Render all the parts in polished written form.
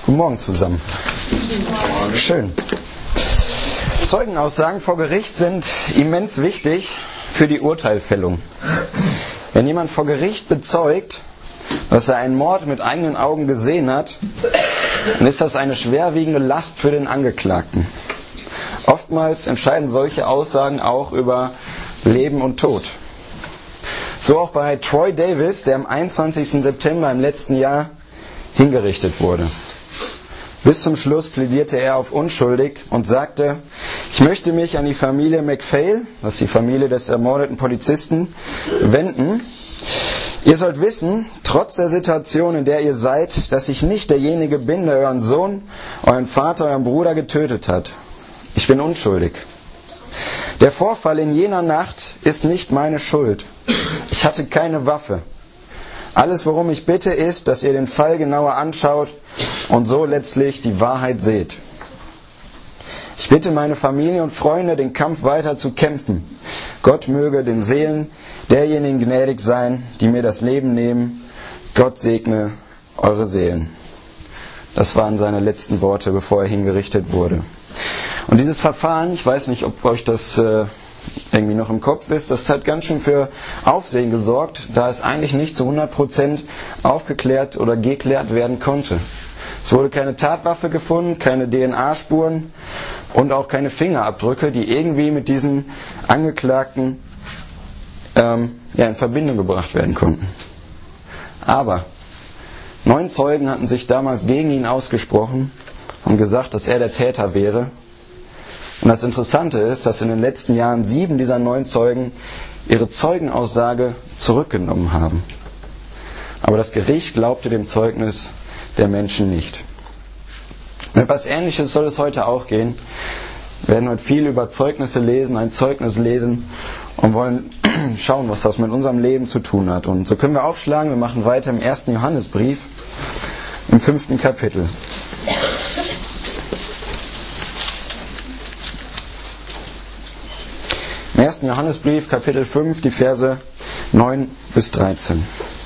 Guten Morgen zusammen. Schön. Zeugenaussagen vor Gericht sind immens wichtig für die Urteilfällung. Wenn jemand vor Gericht bezeugt, dass er einen Mord mit eigenen Augen gesehen hat, dann ist das eine schwerwiegende Last für den Angeklagten. Oftmals entscheiden solche Aussagen auch über Leben und Tod. So auch bei Troy Davis, der am 21. September im letzten Jahr hingerichtet wurde. Bis zum Schluss plädierte er auf unschuldig und sagte: Ich möchte mich an die Familie McPhail, das ist die Familie des ermordeten Polizisten, wenden. Ihr sollt wissen, trotz der Situation, in der ihr seid, dass ich nicht derjenige bin, der euren Sohn, euren Vater, euren Bruder getötet hat. Ich bin unschuldig. Der Vorfall in jener Nacht ist nicht meine Schuld. Ich hatte keine Waffe. Alles, worum ich bitte, ist, dass ihr den Fall genauer anschaut und so letztlich die Wahrheit seht. Ich bitte meine Familie und Freunde, den Kampf weiter zu kämpfen. Gott möge den Seelen derjenigen gnädig sein, die mir das Leben nehmen. Gott segne eure Seelen. Das waren seine letzten Worte, bevor er hingerichtet wurde. Und dieses Verfahren, ich weiß nicht, ob euch das irgendwie noch im Kopf ist, das hat ganz schön für Aufsehen gesorgt, da es eigentlich nicht zu 100% aufgeklärt oder geklärt werden konnte. Es wurde keine Tatwaffe gefunden, keine DNA-Spuren und auch keine Fingerabdrücke, die irgendwie mit diesen Angeklagten in Verbindung gebracht werden konnten. Aber 9 Zeugen hatten sich damals gegen ihn ausgesprochen und gesagt, dass er der Täter wäre. Und das Interessante ist, dass in den letzten Jahren 7 dieser 9 Zeugen ihre Zeugenaussage zurückgenommen haben. Aber das Gericht glaubte dem Zeugnis der Menschen nicht. Und etwas Ähnliches soll es heute auch gehen. Wir werden heute viel über Zeugnisse lesen, ein Zeugnis lesen und wollen schauen, was das mit unserem Leben zu tun hat. Und so können wir aufschlagen, wir machen weiter im 1. Johannesbrief, im 5. Kapitel. Im 1. Johannesbrief, Kapitel 5, die Verse 9 bis 13.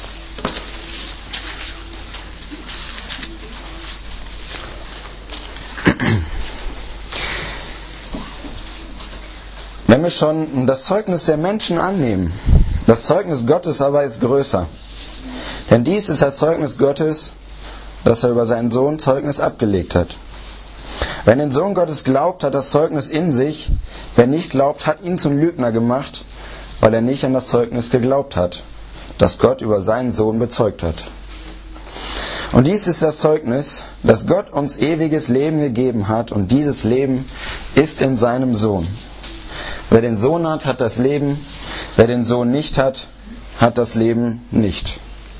Wenn wir schon das Zeugnis der Menschen annehmen, das Zeugnis Gottes aber ist größer. Denn dies ist das Zeugnis Gottes, dass er über seinen Sohn Zeugnis abgelegt hat. Wer den Sohn Gottes glaubt, hat das Zeugnis in sich. Wer nicht glaubt, hat ihn zum Lügner gemacht, weil er nicht an das Zeugnis geglaubt hat, das Gott über seinen Sohn bezeugt hat. Und dies ist das Zeugnis, dass Gott uns ewiges Leben gegeben hat, und dieses Leben ist in seinem Sohn. Wer den Sohn hat, hat das Leben. Wer den Sohn nicht hat, hat das Leben nicht.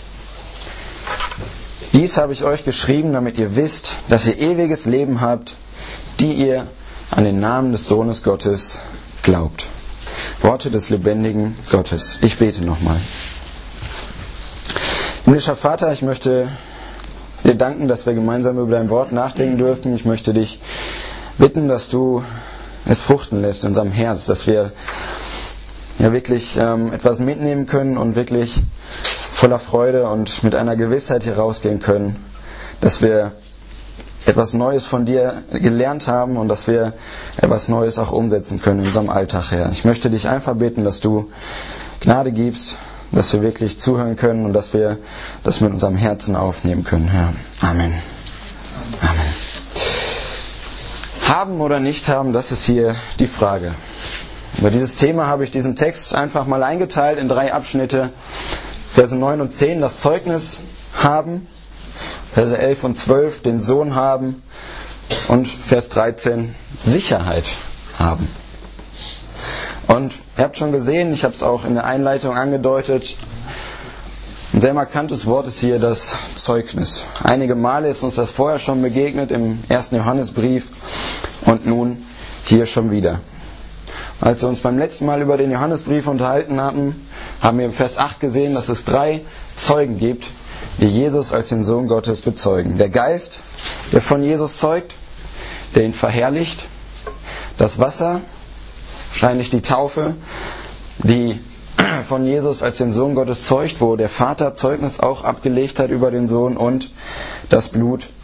Dies habe ich euch geschrieben, damit ihr wisst, dass ihr ewiges Leben habt, die ihr an den Namen des Sohnes Gottes glaubt. Worte des lebendigen Gottes. Ich bete nochmal. Himmlischer Vater, ich möchte dir danken, dass wir gemeinsam über dein Wort nachdenken dürfen. Ich möchte dich bitten, dass du es fruchten lässt in unserem Herz, dass wir wirklich etwas mitnehmen können und wirklich voller Freude und mit einer Gewissheit hier rausgehen können, dass wir etwas Neues von dir gelernt haben und dass wir etwas Neues auch umsetzen können in unserem Alltag, Herr. Ich möchte dich einfach bitten, dass du Gnade gibst, dass wir wirklich zuhören können und dass wir das mit unserem Herzen aufnehmen können, Herr. Amen. Amen. Haben oder nicht haben, das ist hier die Frage. Über dieses Thema habe ich diesen Text einfach mal eingeteilt in 3 Abschnitte. Verse 9 und 10, das Zeugnis haben. Verse 11 und 12, den Sohn haben. Und Vers 13, Sicherheit haben. Und ihr habt schon gesehen, ich habe es auch in der Einleitung angedeutet, ein sehr markantes Wort ist hier das Zeugnis. Einige Male ist uns das vorher schon begegnet im 1. Johannesbrief und nun hier schon wieder. Als wir uns beim letzten Mal über den Johannesbrief unterhalten hatten, haben wir im Vers 8 gesehen, dass es 3 Zeugen gibt, die Jesus als den Sohn Gottes bezeugen. Der Geist, der von Jesus zeugt, der ihn verherrlicht. Das Wasser, wahrscheinlich die Taufe, die von Jesus als den Sohn Gottes zeugt, wo der Vater Zeugnis auch abgelegt hat über den Sohn, und das Blut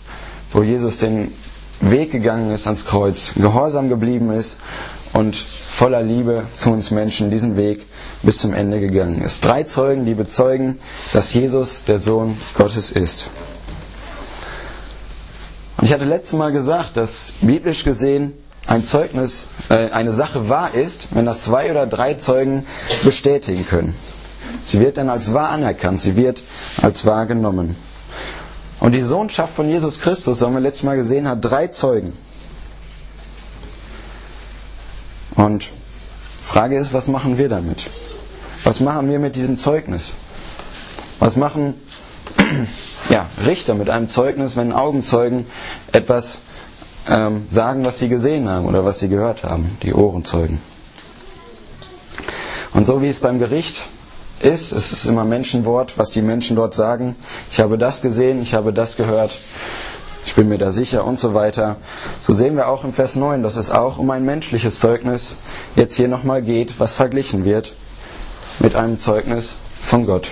wo Jesus den Weg gegangen ist ans Kreuz, gehorsam geblieben ist und voller Liebe zu uns Menschen diesen Weg bis zum Ende gegangen ist. 3 Zeugen, die bezeugen, dass Jesus der Sohn Gottes ist. Und ich hatte letztes Mal gesagt, dass biblisch gesehen ein Zeugnis, eine Sache wahr ist, wenn das 2 oder 3 Zeugen bestätigen können. Sie wird dann als wahr anerkannt, sie wird als wahr genommen. Und die Sohnschaft von Jesus Christus, so haben wir letztes Mal gesehen, hat 3 Zeugen. Und die Frage ist, was machen wir damit? Was machen wir mit diesem Zeugnis? Was machen Richter mit einem Zeugnis, wenn Augenzeugen etwas sagen, was sie gesehen haben oder was sie gehört haben, die Ohrenzeugen? Und so wie es beim Gericht ist, es ist immer Menschenwort, was die Menschen dort sagen. Ich habe das gesehen, ich habe das gehört, ich bin mir da sicher und so weiter. So sehen wir auch im Vers 9, dass es auch um ein menschliches Zeugnis jetzt hier nochmal geht, was verglichen wird mit einem Zeugnis von Gott.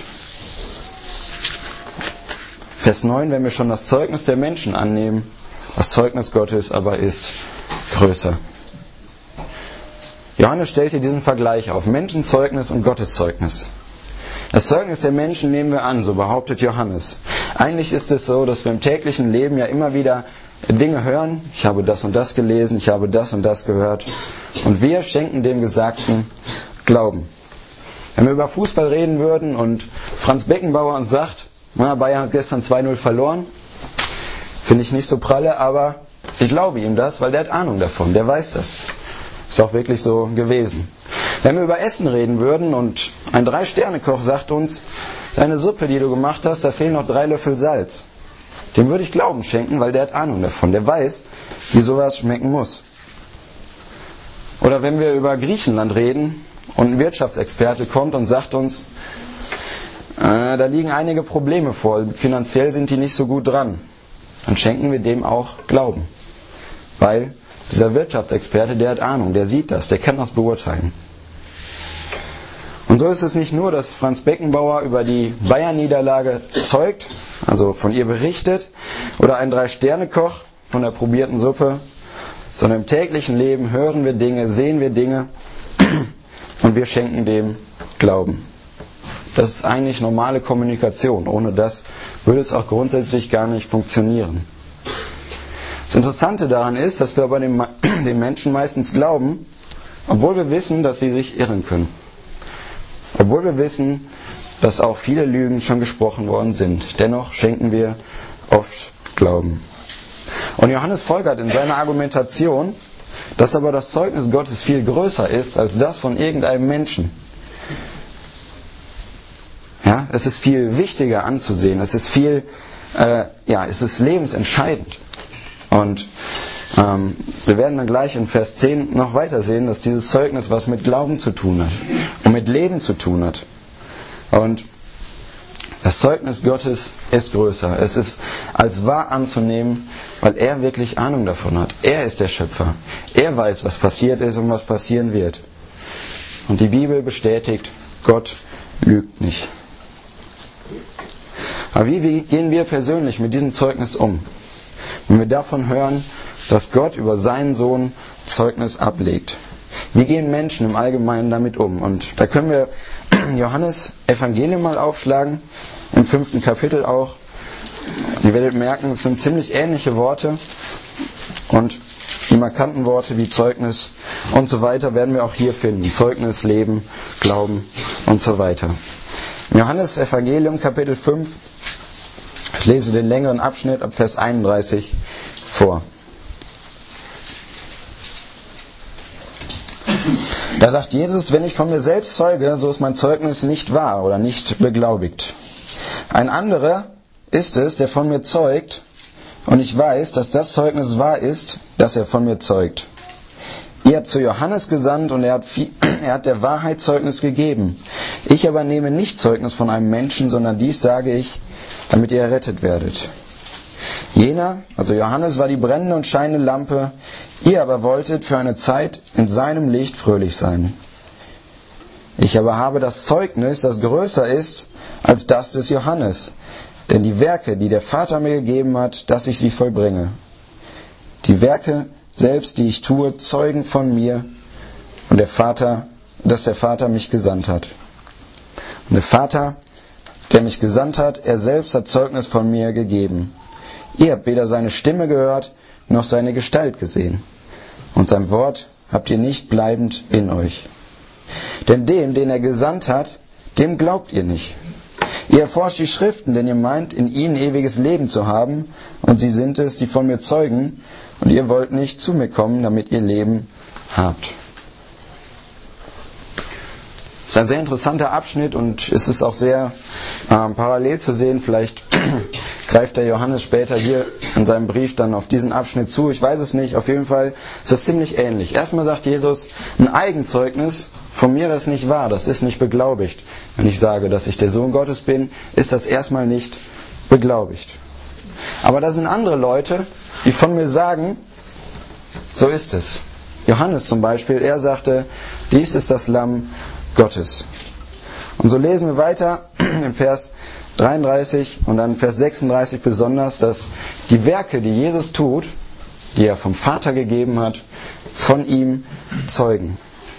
Vers 9, wenn wir schon das Zeugnis der Menschen annehmen, das Zeugnis Gottes aber ist größer. Johannes stellt hier diesen Vergleich auf, Menschenzeugnis und Gotteszeugnis. Das Zeugnis der Menschen nehmen wir an, so behauptet Johannes. Eigentlich ist es so, dass wir im täglichen Leben ja immer wieder Dinge hören. Ich habe das und das gelesen, ich habe das und das gehört. Und wir schenken dem Gesagten Glauben. Wenn wir über Fußball reden würden und Franz Beckenbauer uns sagt, Bayern hat gestern 2-0 verloren, finde ich nicht so pralle, aber ich glaube ihm das, weil der hat Ahnung davon, der weiß das. Ist auch wirklich so gewesen. Wenn wir über Essen reden würden und ein 3-Sterne-Koch sagt uns, deine Suppe, die du gemacht hast, da fehlen noch 3 Löffel Salz. Dem würde ich Glauben schenken, weil der hat Ahnung davon. Der weiß, wie sowas schmecken muss. Oder wenn wir über Griechenland reden und ein Wirtschaftsexperte kommt und sagt uns, da liegen einige Probleme vor, finanziell sind die nicht so gut dran, dann schenken wir dem auch Glauben. Weil dieser Wirtschaftsexperte, der hat Ahnung, der sieht das, der kann das beurteilen. Und so ist es nicht nur, dass Franz Beckenbauer über die Bayern-Niederlage zeugt, also von ihr berichtet, oder ein 3-Sterne-Koch von der probierten Suppe, sondern im täglichen Leben hören wir Dinge, sehen wir Dinge und wir schenken dem Glauben. Das ist eigentlich normale Kommunikation. Ohne das würde es auch grundsätzlich gar nicht funktionieren. Das Interessante daran ist, dass wir aber den Menschen meistens glauben, obwohl wir wissen, dass sie sich irren können. Obwohl wir wissen, dass auch viele Lügen schon gesprochen worden sind. Dennoch schenken wir oft Glauben. Und Johannes folgert in seiner Argumentation, dass aber das Zeugnis Gottes viel größer ist als das von irgendeinem Menschen. Ja, es ist viel wichtiger anzusehen. Es ist es ist lebensentscheidend. Und wir werden dann gleich in Vers 10 noch weiter sehen, dass dieses Zeugnis was mit Glauben zu tun hat und mit Leben zu tun hat. Und das Zeugnis Gottes ist größer. Es ist als wahr anzunehmen, weil er wirklich Ahnung davon hat. Er ist der Schöpfer. Er weiß, was passiert ist und was passieren wird. Und die Bibel bestätigt, Gott lügt nicht. Aber wie gehen wir persönlich mit diesem Zeugnis um? Wenn wir davon hören, dass Gott über seinen Sohn Zeugnis ablegt. Wie gehen Menschen im Allgemeinen damit um? Und da können wir Johannes Evangelium mal aufschlagen, im 5. Kapitel auch. Ihr werdet merken, es sind ziemlich ähnliche Worte und die markanten Worte wie Zeugnis und so weiter werden wir auch hier finden. Zeugnis, Leben, Glauben und so weiter. Johannes Evangelium Kapitel 5, ich lese den längeren Abschnitt ab Vers 31 vor. Da sagt Jesus, wenn ich von mir selbst zeuge, so ist mein Zeugnis nicht wahr oder nicht beglaubigt. Ein anderer ist es, der von mir zeugt, und ich weiß, dass das Zeugnis wahr ist, dass er von mir zeugt. Ihr habt zu Johannes gesandt und er hat der Wahrheit Zeugnis gegeben. Ich aber nehme nicht Zeugnis von einem Menschen, sondern dies sage ich, damit ihr errettet werdet. Jener, also Johannes, war die brennende und scheinende Lampe, ihr aber wolltet für eine Zeit in seinem Licht fröhlich sein. Ich aber habe das Zeugnis, das größer ist als das des Johannes. Denn die Werke, die der Vater mir gegeben hat, dass ich sie vollbringe. Die Werke selbst, die ich tue, zeugen von mir und dass der Vater mich gesandt hat. Und der Vater, der mich gesandt hat, er selbst hat Zeugnis von mir gegeben. Ihr habt weder seine Stimme gehört, noch seine Gestalt gesehen. Und sein Wort habt ihr nicht bleibend in euch. Denn dem, den er gesandt hat, dem glaubt ihr nicht. Ihr erforscht die Schriften, denn ihr meint, in ihnen ewiges Leben zu haben, und sie sind es, die von mir zeugen, und ihr wollt nicht zu mir kommen, damit ihr Leben habt. Das ist ein sehr interessanter Abschnitt und es ist auch sehr parallel zu sehen. Vielleicht greift der Johannes später hier in seinem Brief dann auf diesen Abschnitt zu. Ich weiß es nicht. Auf jeden Fall ist es ziemlich ähnlich. Erstmal sagt Jesus, ein Eigenzeugnis von mir, das nicht wahr, das ist nicht beglaubigt. Wenn ich sage, dass ich der Sohn Gottes bin, ist das erstmal nicht beglaubigt. Aber da sind andere Leute, die von mir sagen, so ist es. Johannes zum Beispiel, er sagte, dies ist das Lamm Gottes. Und so lesen wir weiter im Vers 33 und dann Vers 36 besonders, dass die Werke, die Jesus tut, die er vom Vater gegeben hat, von ihm zeugen.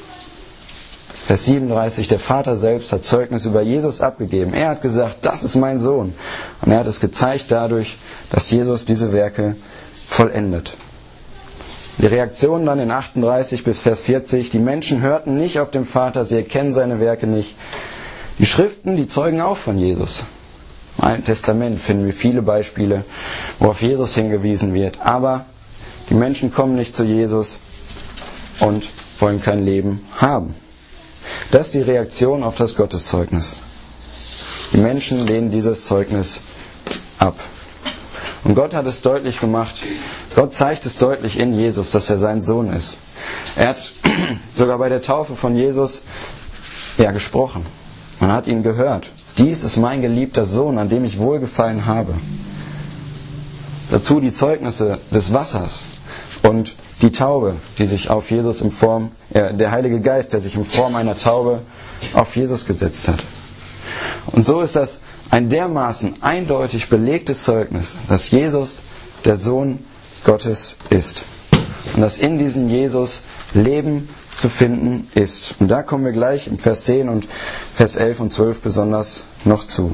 Vers 37, der Vater selbst hat Zeugnis über Jesus abgegeben. Er hat gesagt, das ist mein Sohn. Und er hat es gezeigt dadurch, dass Jesus diese Werke vollendet. Die Reaktion dann in 38 bis Vers 40, die Menschen hörten nicht auf den Vater, sie erkennen seine Werke nicht. Die Schriften, die zeugen auch von Jesus. Im Alten Testament finden wir viele Beispiele, wo auf Jesus hingewiesen wird. Aber die Menschen kommen nicht zu Jesus und wollen kein Leben haben. Das ist die Reaktion auf das Gotteszeugnis. Die Menschen lehnen dieses Zeugnis ab. Und Gott hat es deutlich gemacht. Gott zeigt es deutlich in Jesus, dass er sein Sohn ist. Er hat sogar bei der Taufe von Jesus gesprochen. Man hat ihn gehört. Dies ist mein geliebter Sohn, an dem ich wohlgefallen habe. Dazu die Zeugnisse des Wassers und die Taube, die sich auf Jesus der Heilige Geist, der sich in Form einer Taube auf Jesus gesetzt hat. Und so ist das ein dermaßen eindeutig belegtes Zeugnis, dass Jesus der Sohn Gottes ist. Und dass in diesem Jesus Leben zu finden ist. Und da kommen wir gleich im Vers 10 und Vers 11 und 12 besonders noch zu.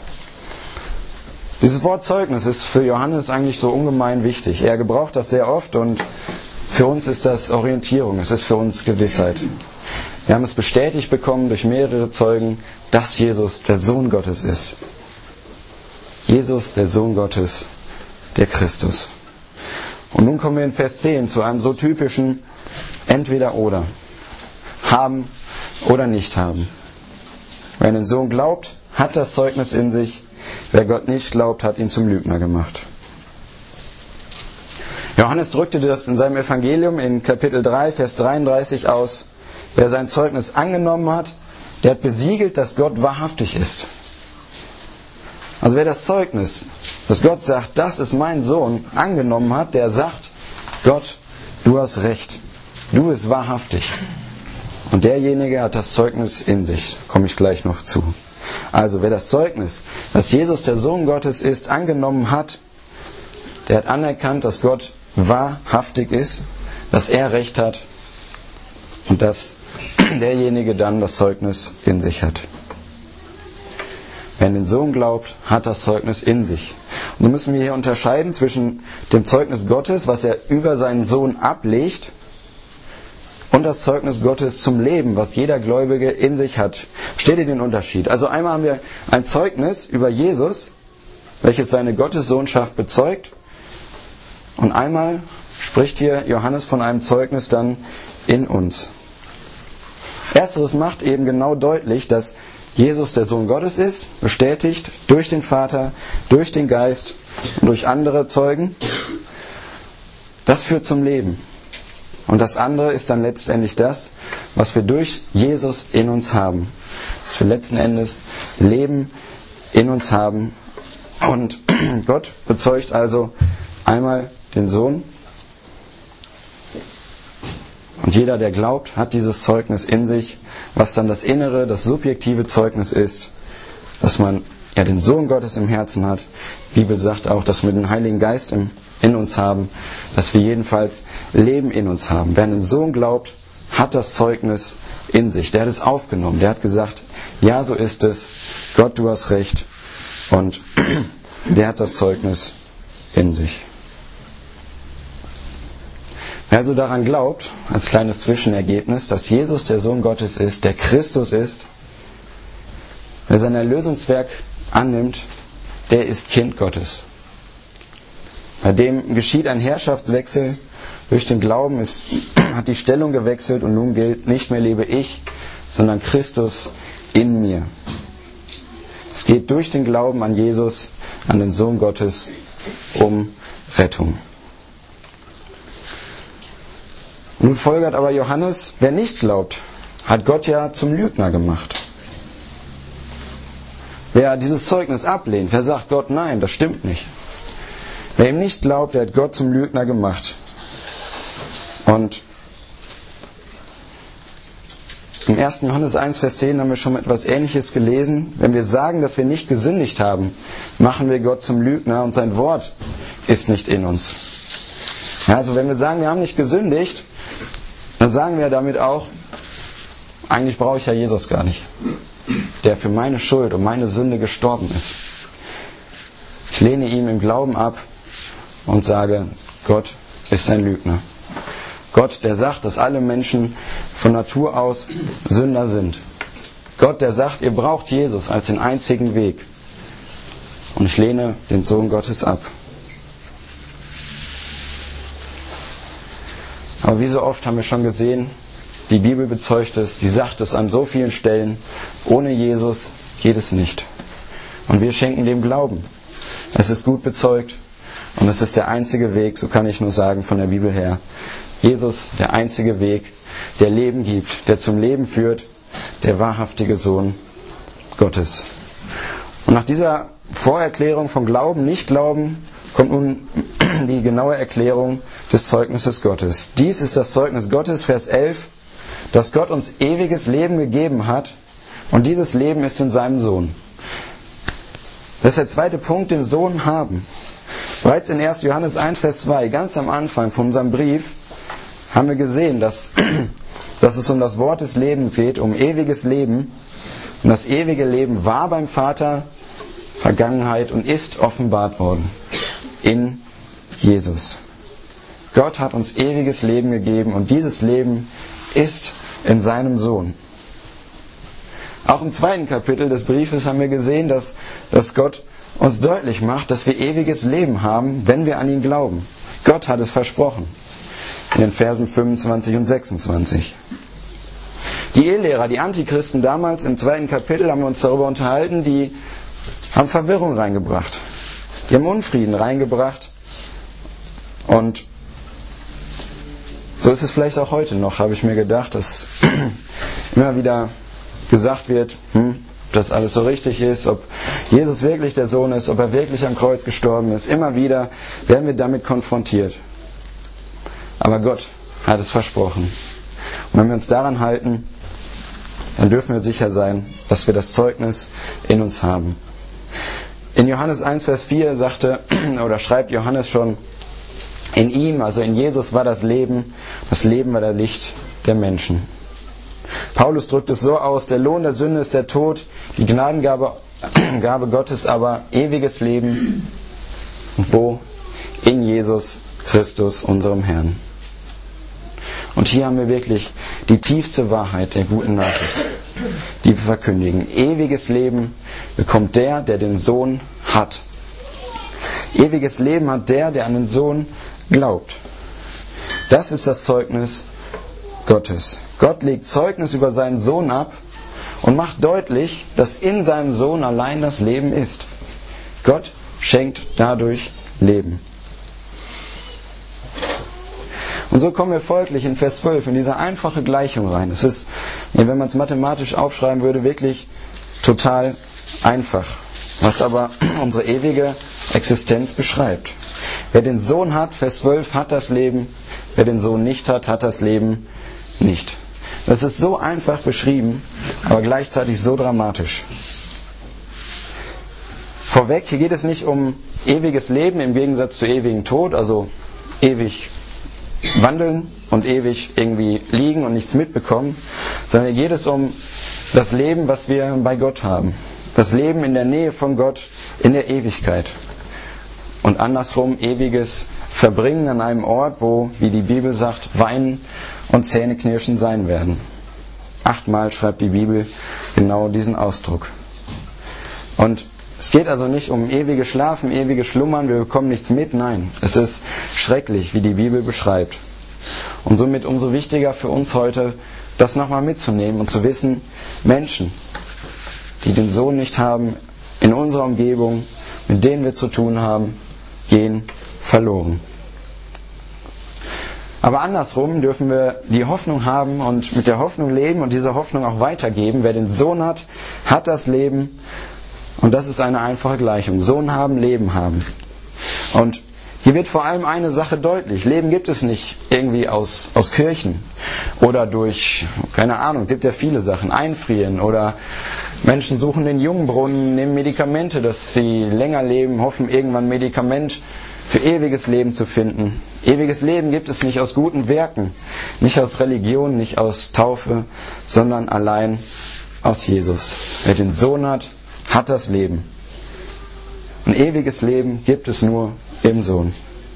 Dieses Wort Zeugnis ist für Johannes eigentlich so ungemein wichtig. Er gebraucht das sehr oft und für uns ist das Orientierung, es ist für uns Gewissheit. Wir haben es bestätigt bekommen durch mehrere Zeugen, dass Jesus der Sohn Gottes ist. Jesus, der Sohn Gottes, der Christus. Und nun kommen wir in Vers 10 zu einem so typischen Entweder-Oder. Haben oder nicht haben. Wer an den Sohn glaubt, hat das Zeugnis in sich. Wer Gott nicht glaubt, hat ihn zum Lügner gemacht. Johannes drückte das in seinem Evangelium in Kapitel 3, Vers 33 aus. Wer sein Zeugnis angenommen hat, der hat besiegelt, dass Gott wahrhaftig ist. Also wer das Zeugnis, dass Gott sagt, das ist mein Sohn, angenommen hat, der sagt, Gott, du hast recht, du bist wahrhaftig. Und derjenige hat das Zeugnis in sich, da komme ich gleich noch zu. Also wer das Zeugnis, dass Jesus der Sohn Gottes ist, angenommen hat, der hat anerkannt, dass Gott wahrhaftig ist, dass er Recht hat und dass derjenige dann das Zeugnis in sich hat. Wer an den Sohn glaubt, hat das Zeugnis in sich. Und so müssen wir hier unterscheiden zwischen dem Zeugnis Gottes, was er über seinen Sohn ablegt, und das Zeugnis Gottes zum Leben, was jeder Gläubige in sich hat. Versteht ihr den Unterschied? Also einmal haben wir ein Zeugnis über Jesus, welches seine Gottessohnschaft bezeugt, und einmal spricht hier Johannes von einem Zeugnis dann in uns. Ersteres macht eben genau deutlich, dass Jesus der Sohn Gottes ist, bestätigt durch den Vater, durch den Geist und durch andere Zeugen. Das führt zum Leben. Und das andere ist dann letztendlich das, was wir durch Jesus in uns haben. Dass wir letzten Endes Leben in uns haben. Und Gott bezeugt also einmal den Sohn. Und jeder, der glaubt, hat dieses Zeugnis in sich, was dann das innere, das subjektive Zeugnis ist, dass man er den Sohn Gottes im Herzen hat. Die Bibel sagt auch, dass wir den Heiligen Geist in uns haben, dass wir jedenfalls Leben in uns haben. Wer an den Sohn glaubt, hat das Zeugnis in sich. Der hat es aufgenommen. Der hat gesagt, ja, so ist es. Gott, du hast recht. Und der hat das Zeugnis in sich. Wer also daran glaubt, als kleines Zwischenergebnis, dass Jesus der Sohn Gottes ist, der Christus ist, wer sein Erlösungswerk annimmt, der ist Kind Gottes. Bei dem geschieht ein Herrschaftswechsel durch den Glauben, hat die Stellung gewechselt und nun gilt, nicht mehr lebe ich, sondern Christus in mir. Es geht durch den Glauben an Jesus, an den Sohn Gottes, um Rettung. Nun folgert aber Johannes, wer nicht glaubt, hat Gott ja zum Lügner gemacht. Wer dieses Zeugnis ablehnt, wer sagt Gott, nein, das stimmt nicht. Wer ihm nicht glaubt, der hat Gott zum Lügner gemacht. Und im 1. Johannes 1, Vers 10 haben wir schon etwas Ähnliches gelesen. Wenn wir sagen, dass wir nicht gesündigt haben, machen wir Gott zum Lügner und sein Wort ist nicht in uns. Ja, also wenn wir sagen, wir haben nicht gesündigt, dann sagen wir damit auch, eigentlich brauche ich ja Jesus gar nicht, der für meine Schuld und meine Sünde gestorben ist. Ich lehne ihm im Glauben ab und sage, Gott ist ein Lügner. Gott, der sagt, dass alle Menschen von Natur aus Sünder sind. Gott, der sagt, ihr braucht Jesus als den einzigen Weg. Und ich lehne den Sohn Gottes ab. Aber wie so oft haben wir schon gesehen, die Bibel bezeugt es, die sagt es an so vielen Stellen, ohne Jesus geht es nicht. Und wir schenken dem Glauben. Es ist gut bezeugt und es ist der einzige Weg, so kann ich nur sagen von der Bibel her. Jesus, der einzige Weg, der Leben gibt, der zum Leben führt, der wahrhaftige Sohn Gottes. Und nach dieser Vorerklärung von Glauben, Nicht-Glauben, kommt nun die genaue Erklärung des Zeugnisses Gottes. Dies ist das Zeugnis Gottes, Vers 11, dass Gott uns ewiges Leben gegeben hat und dieses Leben ist in seinem Sohn. Das ist der zweite Punkt, den Sohn haben. Bereits in 1. Johannes 1, Vers 2, ganz am Anfang von unserem Brief, haben wir gesehen, dass es um das Wort des Lebens geht, um ewiges Leben. Und das ewige Leben war beim Vater Vergangenheit und ist offenbart worden in Jesus. Gott hat uns ewiges Leben gegeben und dieses Leben ist in seinem Sohn. Auch im 2. Kapitel des Briefes haben wir gesehen, dass Gott uns deutlich macht, dass wir ewiges Leben haben, wenn wir an ihn glauben. Gott hat es versprochen. In den Versen 25 und 26. Die Irrlehrer, die Antichristen damals im 2. Kapitel haben wir uns darüber unterhalten, die haben Verwirrung reingebracht. Die haben Unfrieden reingebracht. Und so ist es vielleicht auch heute noch, habe ich mir gedacht, dass immer wieder gesagt wird, ob das alles so richtig ist, ob Jesus wirklich der Sohn ist, ob er wirklich am Kreuz gestorben ist. Immer wieder werden wir damit konfrontiert. Aber Gott hat es versprochen. Und wenn wir uns daran halten, dann dürfen wir sicher sein, dass wir das Zeugnis in uns haben. In Johannes 1, Vers 4 schreibt Johannes schon, in ihm, also in Jesus war das Leben war das Licht der Menschen. Paulus drückt es so aus, der Lohn der Sünde ist der Tod, die Gnadengabe Gottes aber ewiges Leben. Und wo? In Jesus Christus, unserem Herrn. Und hier haben wir wirklich die tiefste Wahrheit der guten Nachricht, die wir verkündigen. Ewiges Leben bekommt der den Sohn hat. Ewiges Leben hat der an den Sohn glaubt. Das ist das Zeugnis Gottes. Gott legt Zeugnis über seinen Sohn ab und macht deutlich, dass in seinem Sohn allein das Leben ist. Gott schenkt dadurch Leben. Und so kommen wir folglich in Vers 12 in diese einfache Gleichung rein. Es ist, wenn man es mathematisch aufschreiben würde, wirklich total einfach, was aber unsere ewige Existenz beschreibt. Wer den Sohn hat, Vers 12, hat das Leben. Wer den Sohn nicht hat, hat das Leben nicht. Das ist so einfach beschrieben, aber gleichzeitig so dramatisch. Vorweg, hier geht es nicht um ewiges Leben im Gegensatz zu ewigem Tod, also ewig wandeln und ewig irgendwie liegen und nichts mitbekommen, sondern hier geht es um das Leben, was wir bei Gott haben. Das Leben in der Nähe von Gott in der Ewigkeit. Und andersrum ewiges Verbringen an einem Ort, wo, wie die Bibel sagt, Weinen und Zähneknirschen sein werden. 8-mal schreibt die Bibel genau diesen Ausdruck. Und es geht also nicht um ewiges Schlafen, ewiges Schlummern, wir bekommen nichts mit. Nein, es ist schrecklich, wie die Bibel beschreibt. Und somit umso wichtiger für uns heute, das nochmal mitzunehmen und zu wissen, Menschen, die den Sohn nicht haben, in unserer Umgebung, mit denen wir zu tun haben, gehen verloren. Aber andersrum dürfen wir die Hoffnung haben und mit der Hoffnung leben und diese Hoffnung auch weitergeben. Wer den Sohn hat, hat das Leben. Und das ist eine einfache Gleichung. Sohn haben, Leben haben. Und hier wird vor allem eine Sache deutlich. Leben gibt es nicht irgendwie aus Kirchen oder durch, keine Ahnung, gibt ja viele Sachen, einfrieren oder Menschen suchen den Jungbrunnen, nehmen Medikamente, dass sie länger leben, hoffen irgendwann ein Medikament für ewiges Leben zu finden. Ewiges Leben gibt es nicht aus guten Werken, nicht aus Religion, nicht aus Taufe, sondern allein aus Jesus. Wer den Sohn hat, hat das Leben. Ein ewiges Leben gibt es nur im Sohn.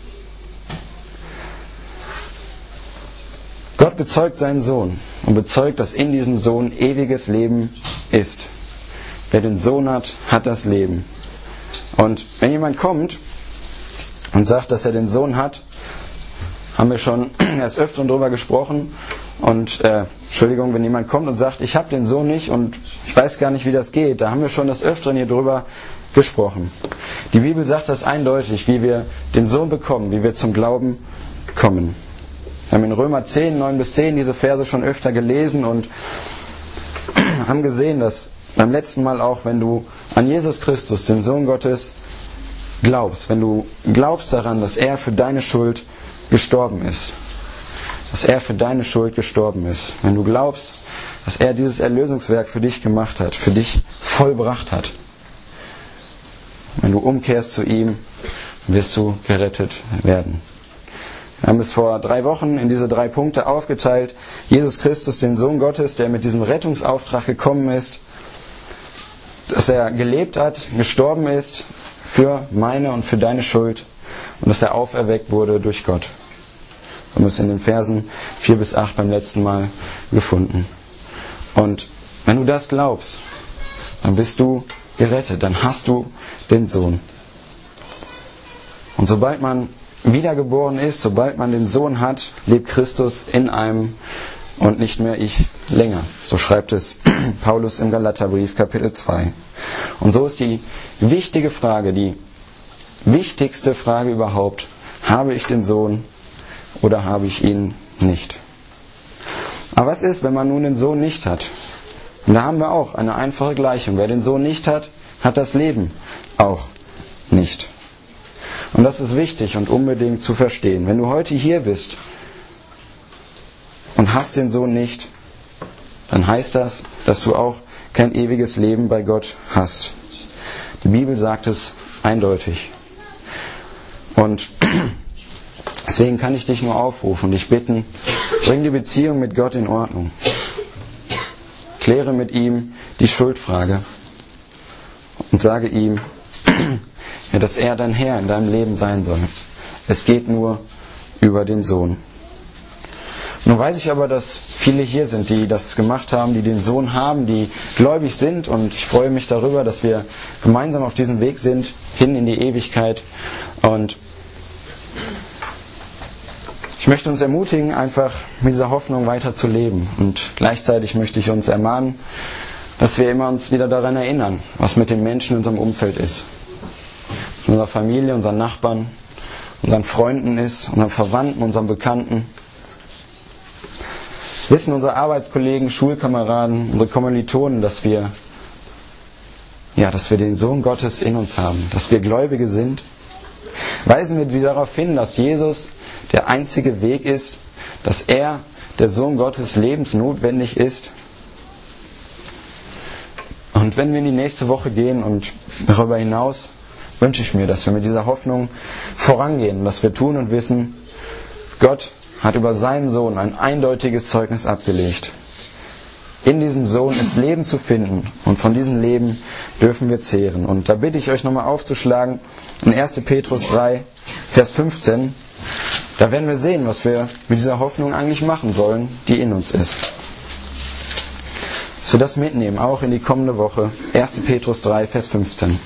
Gott bezeugt seinen Sohn und bezeugt, dass in diesem Sohn ewiges Leben ist. Wer den Sohn hat, hat das Leben. Und wenn jemand kommt und sagt, dass er den Sohn hat, haben wir schon erst öfter darüber gesprochen. Und Entschuldigung, wenn jemand kommt und sagt, ich habe den Sohn nicht und ich weiß gar nicht, wie das geht, da haben wir schon das Öfteren hier drüber gesprochen. Die Bibel sagt das eindeutig, wie wir den Sohn bekommen, wie wir zum Glauben kommen. Wir haben in Römer 10, 9-10 diese Verse schon öfter gelesen und haben gesehen, dass beim letzten Mal auch, wenn du an Jesus Christus, den Sohn Gottes, glaubst, wenn du glaubst daran, dass er für deine Schuld gestorben ist, dass er für deine Schuld gestorben ist, wenn du glaubst, dass er dieses Erlösungswerk für dich gemacht hat, für dich vollbracht hat, wenn du umkehrst zu ihm, wirst du gerettet werden. Wir haben es vor 3 Wochen in diese 3 Punkte aufgeteilt. Jesus Christus, den Sohn Gottes, der mit diesem Rettungsauftrag gekommen ist, dass er gelebt hat, gestorben ist für meine und für deine Schuld und dass er auferweckt wurde durch Gott. Wir haben es in den Versen 4-8 beim letzten Mal gefunden. Und wenn du das glaubst, dann bist du gerettet, dann hast du den Sohn. Und sobald man wiedergeboren ist, sobald man den Sohn hat, lebt Christus in einem und nicht mehr ich länger. So schreibt es Paulus im Galaterbrief Kapitel 2. Und so ist die wichtige Frage, die wichtigste Frage überhaupt, habe ich den Sohn oder habe ich ihn nicht? Aber was ist, wenn man nun den Sohn nicht hat? Und da haben wir auch eine einfache Gleichung. Wer den Sohn nicht hat, hat das Leben auch nicht. Und das ist wichtig und unbedingt zu verstehen. Wenn du heute hier bist und hast den Sohn nicht, dann heißt das, dass du auch kein ewiges Leben bei Gott hast. Die Bibel sagt es eindeutig. Und deswegen kann ich dich nur aufrufen und dich bitten, bring die Beziehung mit Gott in Ordnung. Kläre mit ihm die Schuldfrage und sage ihm, ja, dass er dein Herr in deinem Leben sein soll. Es geht nur über den Sohn. Nun weiß ich aber, dass viele hier sind, die das gemacht haben, die den Sohn haben, die gläubig sind und ich freue mich darüber, dass wir gemeinsam auf diesem Weg sind, hin in die Ewigkeit. Und ich möchte uns ermutigen, einfach mit dieser Hoffnung weiter zu leben. Und gleichzeitig möchte ich uns ermahnen, dass wir immer uns wieder daran erinnern, was mit den Menschen in unserem Umfeld ist. Was mit unserer Familie, unseren Nachbarn, unseren Freunden ist, unseren Verwandten, unseren Bekannten. Wissen unsere Arbeitskollegen, Schulkameraden, unsere Kommilitonen, dass wir den Sohn Gottes in uns haben, dass wir Gläubige sind? Weisen wir sie darauf hin, dass Jesus der einzige Weg ist, dass er, der Sohn Gottes, lebensnotwendig ist? Und wenn wir in die nächste Woche gehen und darüber hinaus, wünsche ich mir, dass wir mit dieser Hoffnung vorangehen, dass wir tun und wissen, Gott hat über seinen Sohn ein eindeutiges Zeugnis abgelegt. In diesem Sohn ist Leben zu finden und von diesem Leben dürfen wir zehren. Und da bitte ich euch nochmal aufzuschlagen in 1. Petrus 3, Vers 15. Da werden wir sehen, was wir mit dieser Hoffnung eigentlich machen sollen, die in uns ist. Dass wir das mitnehmen, auch in die kommende Woche. 1. Petrus 3, Vers 15.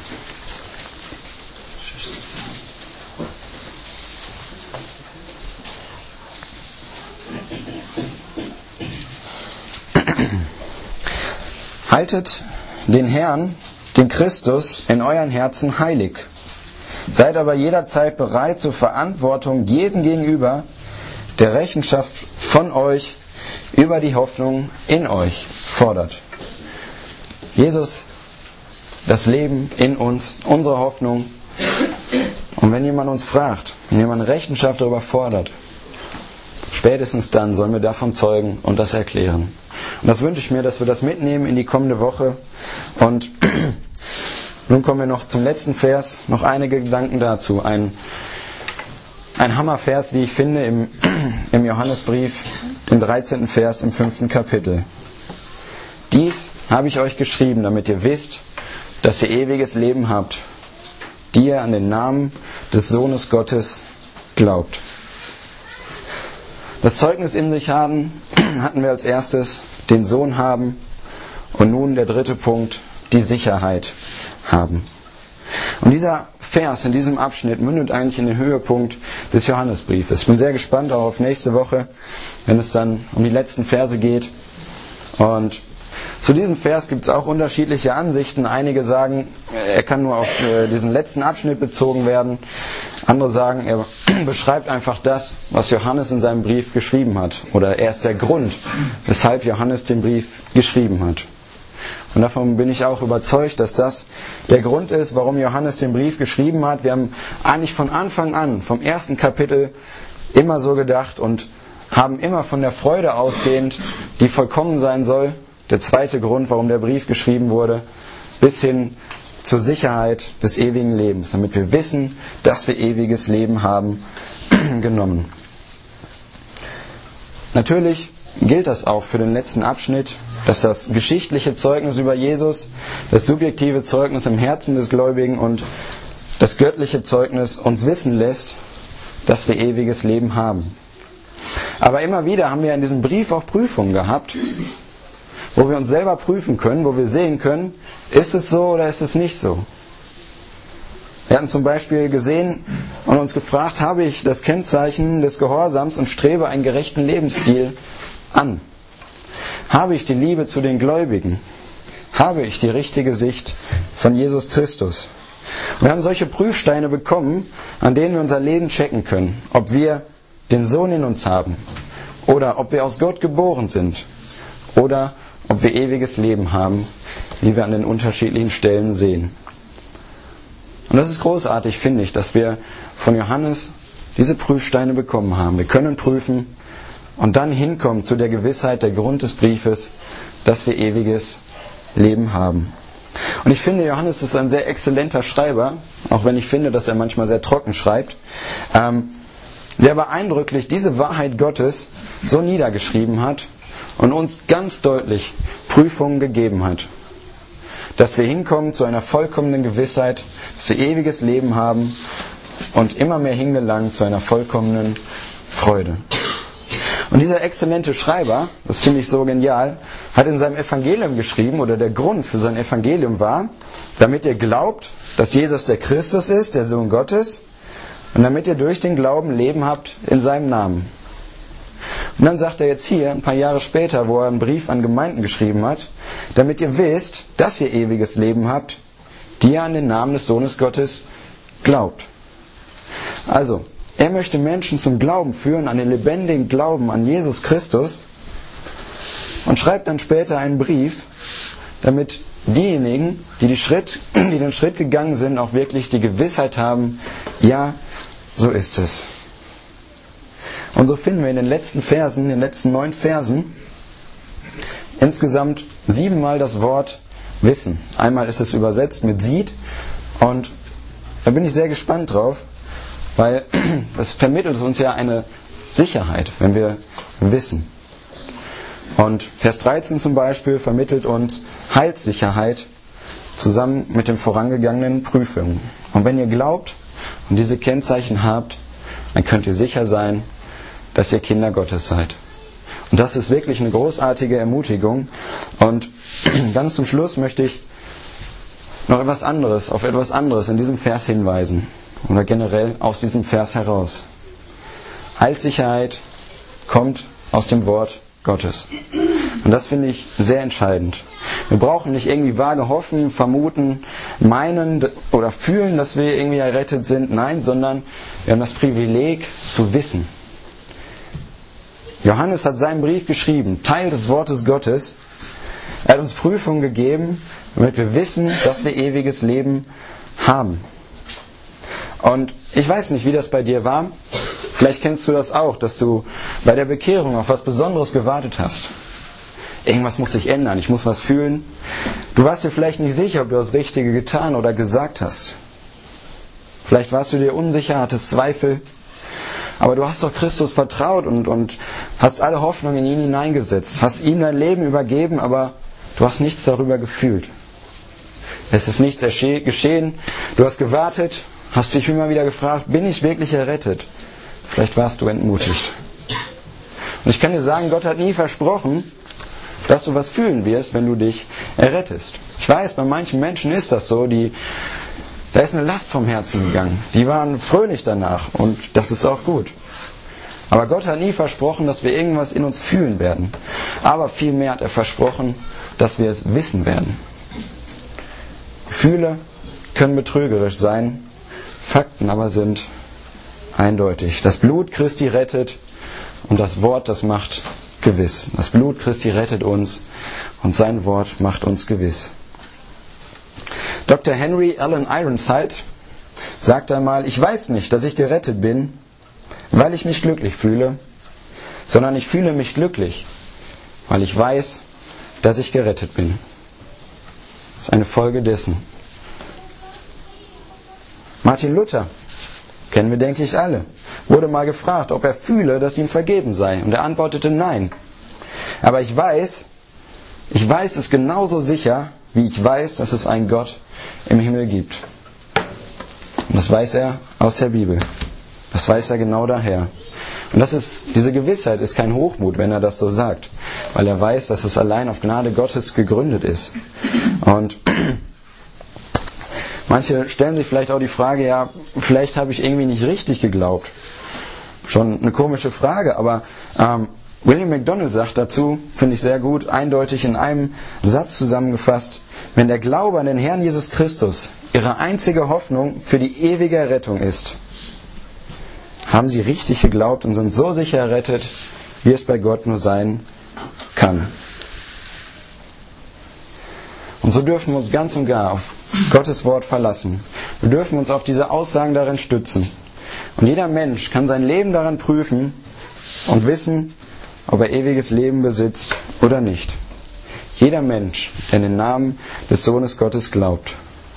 Haltet den Herrn, den Christus, in euren Herzen heilig. Seid aber jederzeit bereit zur Verantwortung jedem gegenüber, der Rechenschaft von euch über die Hoffnung in euch fordert. Jesus, das Leben in uns, unsere Hoffnung. Und wenn jemand uns fragt, wenn jemand Rechenschaft darüber fordert, spätestens dann sollen wir davon zeugen und das erklären. Und das wünsche ich mir, dass wir das mitnehmen in die kommende Woche. Und nun kommen wir noch zum letzten Vers, noch einige Gedanken dazu. Ein Hammervers, wie ich finde, im Johannesbrief, im 13. Vers im 5. Kapitel. Dies habe ich euch geschrieben, damit ihr wisst, dass ihr ewiges Leben habt, die ihr an den Namen des Sohnes Gottes glaubt. Das Zeugnis in sich hatten wir als erstes, den Sohn haben, und nun der dritte Punkt, die Sicherheit haben. Und dieser Vers in diesem Abschnitt mündet eigentlich in den Höhepunkt des Johannesbriefes. Ich bin sehr gespannt auch auf nächste Woche, wenn es dann um die letzten Verse geht. Und zu diesem Vers gibt es auch unterschiedliche Ansichten. Einige sagen, er kann nur auf diesen letzten Abschnitt bezogen werden. Andere sagen, er beschreibt einfach das, was Johannes in seinem Brief geschrieben hat. Oder er ist der Grund, weshalb Johannes den Brief geschrieben hat. Und davon bin ich auch überzeugt, dass das der Grund ist, warum Johannes den Brief geschrieben hat. Wir haben eigentlich von Anfang an, vom ersten Kapitel, immer so gedacht und haben immer von der Freude ausgehend, die vollkommen sein soll, der zweite Grund, warum der Brief geschrieben wurde, bis hin zur Sicherheit des ewigen Lebens, damit wir wissen, dass wir ewiges Leben haben, genommen. Natürlich gilt das auch für den letzten Abschnitt, dass das geschichtliche Zeugnis über Jesus, das subjektive Zeugnis im Herzen des Gläubigen und das göttliche Zeugnis uns wissen lässt, dass wir ewiges Leben haben. Aber immer wieder haben wir in diesem Brief auch Prüfungen gehabt, wo wir uns selber prüfen können, wo wir sehen können, ist es so oder ist es nicht so. Wir hatten zum Beispiel gesehen und uns gefragt, habe ich das Kennzeichen des Gehorsams und strebe einen gerechten Lebensstil an? Habe ich die Liebe zu den Gläubigen? Habe ich die richtige Sicht von Jesus Christus? Und wir haben solche Prüfsteine bekommen, an denen wir unser Leben checken können, ob wir den Sohn in uns haben oder ob wir aus Gott geboren sind oder ob wir ewiges Leben haben, wie wir an den unterschiedlichen Stellen sehen. Und das ist großartig, finde ich, dass wir von Johannes diese Prüfsteine bekommen haben. Wir können prüfen und dann hinkommen zu der Gewissheit, der Grund des Briefes, dass wir ewiges Leben haben. Und ich finde, Johannes ist ein sehr exzellenter Schreiber, auch wenn ich finde, dass er manchmal sehr trocken schreibt, der aber eindrücklich diese Wahrheit Gottes so niedergeschrieben hat und uns ganz deutlich Prüfungen gegeben hat. Dass wir hinkommen zu einer vollkommenen Gewissheit, dass wir ewiges Leben haben und immer mehr hingelangen zu einer vollkommenen Freude. Und dieser exzellente Schreiber, das finde ich so genial, hat in seinem Evangelium geschrieben, oder der Grund für sein Evangelium war, damit ihr glaubt, dass Jesus der Christus ist, der Sohn Gottes, und damit ihr durch den Glauben Leben habt in seinem Namen. Und dann sagt er jetzt hier, ein paar Jahre später, wo er einen Brief an Gemeinden geschrieben hat, damit ihr wisst, dass ihr ewiges Leben habt, die ihr an den Namen des Sohnes Gottes glaubt. Also, er möchte Menschen zum Glauben führen, an den lebendigen Glauben an Jesus Christus, und schreibt dann später einen Brief, damit diejenigen, die den Schritt gegangen sind, auch wirklich die Gewissheit haben, ja, so ist es. Und so finden wir in den letzten Versen, in den letzten 9 Versen, insgesamt 7-mal das Wort Wissen. Einmal ist es übersetzt mit sieht und da bin ich sehr gespannt drauf, weil das vermittelt uns ja eine Sicherheit, wenn wir wissen. Und Vers 13 zum Beispiel vermittelt uns Heilssicherheit zusammen mit den vorangegangenen Prüfungen. Und wenn ihr glaubt und diese Kennzeichen habt, dann könnt ihr sicher sein, dass ihr Kinder Gottes seid. Und das ist wirklich eine großartige Ermutigung. Und ganz zum Schluss möchte ich noch auf etwas anderes in diesem Vers hinweisen. Oder generell aus diesem Vers heraus. Heilssicherheit kommt aus dem Wort Gottes. Und das finde ich sehr entscheidend. Wir brauchen nicht irgendwie vage hoffen, vermuten, meinen oder fühlen, dass wir irgendwie errettet sind. Nein, sondern wir haben das Privileg zu wissen. Johannes hat seinen Brief geschrieben, Teil des Wortes Gottes. Er hat uns Prüfungen gegeben, damit wir wissen, dass wir ewiges Leben haben. Und ich weiß nicht, wie das bei dir war. Vielleicht kennst du das auch, dass du bei der Bekehrung auf was Besonderes gewartet hast. Irgendwas muss sich ändern, ich muss was fühlen. Du warst dir vielleicht nicht sicher, ob du das Richtige getan oder gesagt hast. Vielleicht warst du dir unsicher, hattest Zweifel. Aber du hast doch Christus vertraut und hast alle Hoffnung in ihn hineingesetzt. Hast ihm dein Leben übergeben, aber du hast nichts darüber gefühlt. Es ist nichts geschehen. Du hast gewartet, hast dich immer wieder gefragt, bin ich wirklich errettet? Vielleicht warst du entmutigt. Und ich kann dir sagen, Gott hat nie versprochen, dass du was fühlen wirst, wenn du dich errettest. Ich weiß, bei manchen Menschen ist das so, da ist eine Last vom Herzen gegangen. Die waren fröhlich danach und das ist auch gut. Aber Gott hat nie versprochen, dass wir irgendwas in uns fühlen werden. Aber vielmehr hat er versprochen, dass wir es wissen werden. Gefühle können betrügerisch sein, Fakten aber sind eindeutig. Das Blut Christi rettet und das Wort, das macht gewiss. Das Blut Christi rettet uns und sein Wort macht uns gewiss. Dr. Henry Allen Ironside sagt einmal, ich weiß nicht, dass ich gerettet bin, weil ich mich glücklich fühle, sondern ich fühle mich glücklich, weil ich weiß, dass ich gerettet bin. Das ist eine Folge dessen. Martin Luther, kennen wir, denke ich, alle, wurde mal gefragt, ob er fühle, dass ihm vergeben sei. Und er antwortete nein. Aber ich weiß es genauso sicher, wie ich weiß, dass es einen Gott im Himmel gibt. Und das weiß er aus der Bibel. Das weiß er genau daher. Und diese Gewissheit ist kein Hochmut, wenn er das so sagt, weil er weiß, dass es allein auf Gnade Gottes gegründet ist. Und manche stellen sich vielleicht auch die Frage, ja, vielleicht habe ich irgendwie nicht richtig geglaubt. Schon eine komische Frage, aber William MacDonald sagt dazu, finde ich sehr gut, eindeutig in einem Satz zusammengefasst, wenn der Glaube an den Herrn Jesus Christus ihre einzige Hoffnung für die ewige Rettung ist, haben sie richtig geglaubt und sind so sicher errettet, wie es bei Gott nur sein kann. Und so dürfen wir uns ganz und gar auf Gottes Wort verlassen. Wir dürfen uns auf diese Aussagen darin stützen. Und jeder Mensch kann sein Leben daran prüfen und wissen, ob er ewiges Leben besitzt oder nicht. Jeder Mensch, der in den Namen des Sohnes Gottes glaubt.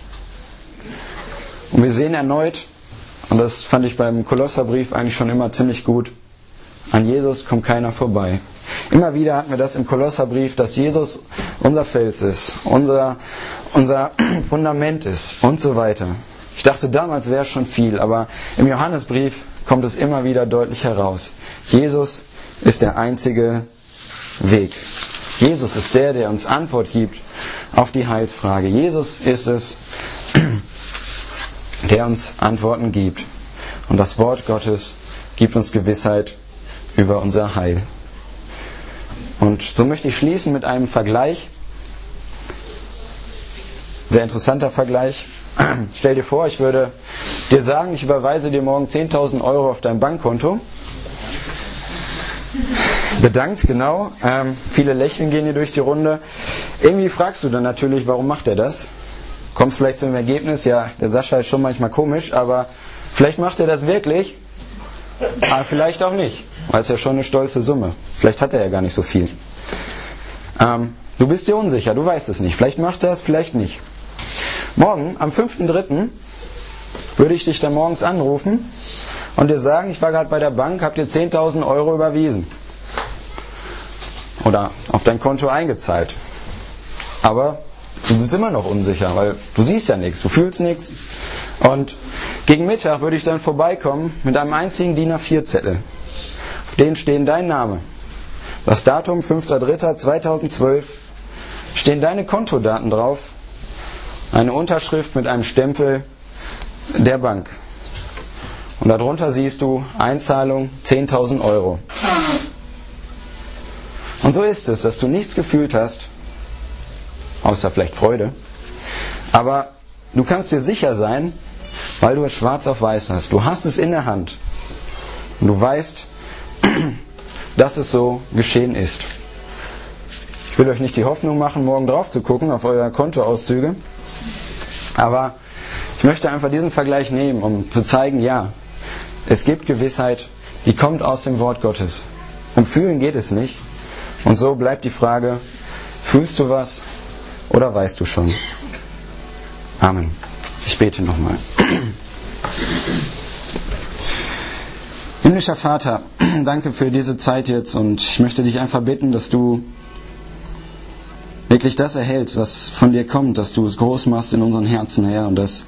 Und wir sehen erneut, und das fand ich beim Kolosserbrief eigentlich schon immer ziemlich gut, an Jesus kommt keiner vorbei. Immer wieder hatten wir das im Kolosserbrief, dass Jesus unser Fels ist, unser Fundament ist und so weiter. Ich dachte, damals wäre es schon viel, aber im Johannesbrief kommt es immer wieder deutlich heraus. Jesus ist der einzige Weg. Jesus ist der uns Antwort gibt auf die Heilsfrage. Jesus ist es, der uns Antworten gibt. Und das Wort Gottes gibt uns Gewissheit über unser Heil. Und so möchte ich schließen mit einem Vergleich. Sehr interessanter Vergleich. Stell dir vor, ich würde dir sagen, ich überweise dir morgen 10.000 Euro auf dein Bankkonto. Bedankt, genau. Viele Lächeln gehen hier durch die Runde. Irgendwie fragst du dann natürlich, warum macht er das? Kommst vielleicht zu dem Ergebnis, ja, der Sascha ist schon manchmal komisch, aber vielleicht macht er das wirklich, aber vielleicht auch nicht, weil es ja schon eine stolze Summe. Vielleicht hat er ja gar nicht so viel. Du bist dir unsicher, du weißt es nicht. Vielleicht macht er es, vielleicht nicht. Morgen, am 5.3., würde ich dich dann morgens anrufen und dir sagen, ich war gerade bei der Bank, hab dir 10.000 Euro überwiesen. Oder auf dein Konto eingezahlt. Aber du bist immer noch unsicher, weil du siehst ja nichts, du fühlst nichts. Und gegen Mittag würde ich dann vorbeikommen mit einem einzigen DIN A4-Zettel. Auf dem stehen dein Name. Das Datum 5.3.2012, stehen deine Kontodaten drauf, eine Unterschrift mit einem Stempel der Bank. Und darunter siehst du Einzahlung 10.000 Euro. Und so ist es, dass du nichts gefühlt hast, außer vielleicht Freude, aber du kannst dir sicher sein, weil du es schwarz auf weiß hast. Du hast es in der Hand und du weißt, dass es so geschehen ist. Ich will euch nicht die Hoffnung machen, morgen drauf zu gucken auf eure Kontoauszüge, aber ich möchte einfach diesen Vergleich nehmen, um zu zeigen, ja, es gibt Gewissheit, die kommt aus dem Wort Gottes. Um Fühlen geht es nicht. Und so bleibt die Frage, fühlst du was oder weißt du schon? Amen. Ich bete nochmal. Himmlischer Vater, danke für diese Zeit jetzt und ich möchte dich einfach bitten, dass du wirklich das erhältst, was von dir kommt, dass du es groß machst in unseren Herzen, Herr, und das,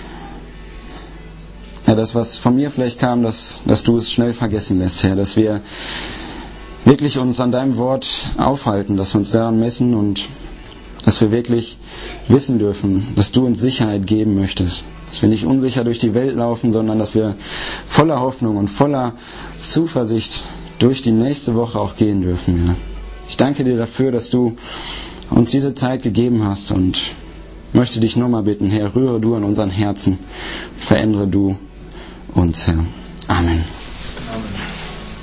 was von mir vielleicht kam, dass du es schnell vergessen lässt, Herr, dass wir wirklich uns an deinem Wort aufhalten, dass wir uns daran messen und dass wir wirklich wissen dürfen, dass du uns Sicherheit geben möchtest. Dass wir nicht unsicher durch die Welt laufen, sondern dass wir voller Hoffnung und voller Zuversicht durch die nächste Woche auch gehen dürfen. Ja. Ich danke dir dafür, dass du uns diese Zeit gegeben hast und möchte dich nochmal bitten, Herr, rühre du an unseren Herzen, verändere du uns, Herr. Amen.